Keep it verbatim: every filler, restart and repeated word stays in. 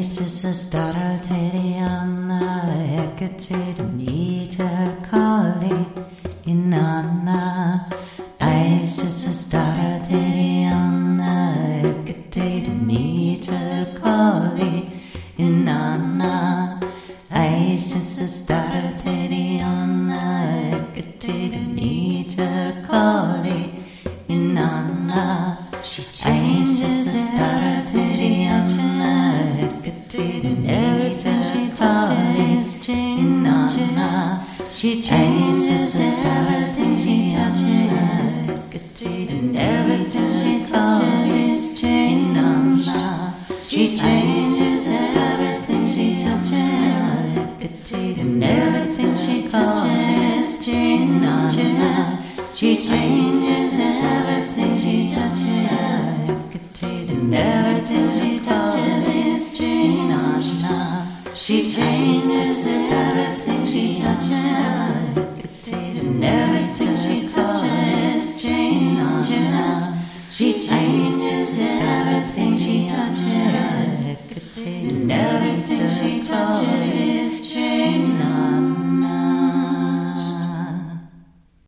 Isis starter Teriana Hecate meter Kali Inanna Isis starter Teriana Hecate meter Kali Inanna Isis starter Teriana Hecate meter Kali Inanna Isis starter Teriana Hecate meter Kali Inanna She changes everything she touches. And everything she touches is changing. She changes everything she touches. And everything she touches changes. She changes everything she touches. And everything she touches is changing. She changes everything she touches. And everything she touches changes. She changes everything she touches. And everything she touches is changing.